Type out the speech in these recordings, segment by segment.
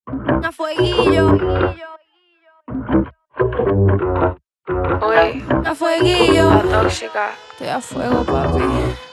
A fueguillo. Uy, A fueguillo. la tóxica. Estoy a fuego, papi.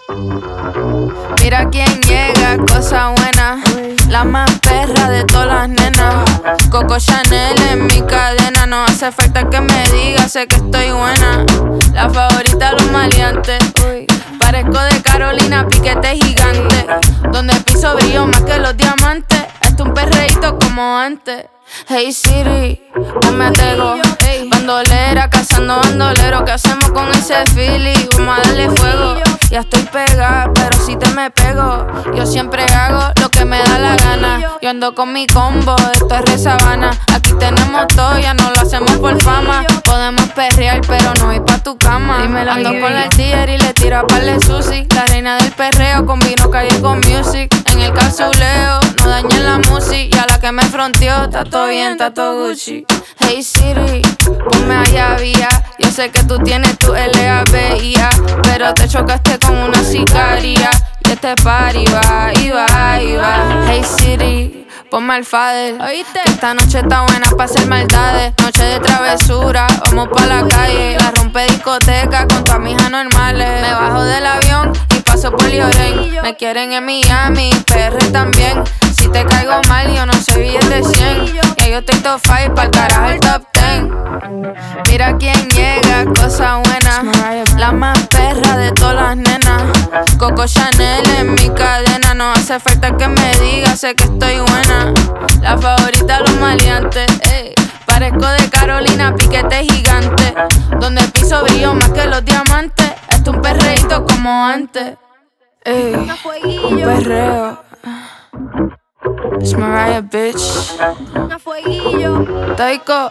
Mira quién llega, cosa buena. La más perra de todas las nenas. Coco Chanel en mi cadena. No hace falta que me diga, sé que estoy buena. La favorita de los maleantes. Parezco de Carolina, piquete gigante. Donde piso brillo más que los diamantes. Esto un perreíto como antes. Hey Siri, ponme a tego. Bandolera, cazando bandolero. ¿Qué hacemos con ese feeling? Vamos a darle fuego. Ya estoy pegada, pero si te me pego. Yo siempre hago lo que me da la gana. Yo ando con mi combo, esto es re sabana. Aquí tenemos todo, ya no lo hacemos por fama. Podemos perrear, pero no ir pa' tu cama. Ando con la tía y le tiro a par de sushi. La reina del perreo, combino calle con music. En el casuleo, no dañen la música. Y a la que me fronteó, está todo bien, está todo Gucci. Hey Siri, ponme allá vía. Yo sé que tú tienes tu LABIA, pero te chocaste con una sicaria. Y este party va, y va, y va. Hey Siri, ponme al fader. ¿Oíste? Que esta noche está buena pa' hacer maldades. Noche de travesura, vamos pa' la calle. La rompe discoteca con todas mis anormales. Me bajo del avión y paso por Lloren. Me quieren en Miami, PR también. Si te caigo mal, yo no soy billete 100. Ya yo estoy top 5, pa'l carajo el top 10. Mira quién llega, cosa buena. La más perra de todas las nenas. Coco Chanel en mi cadena. No hace falta que me diga, sé que estoy buena. La favorita de los maleantes. Parezco de Carolina, piquete gigante. Donde piso brillo más que los diamantes. Esto un perreíto como antes. Un perreo. It's Mariah, bitch. A fueguillo. Taiko.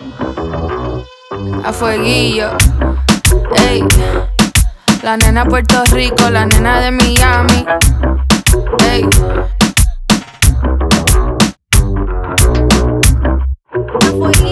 A fueguillo. Ey. La nena de Puerto Rico, la nena de Miami. Ey. A fueguillo.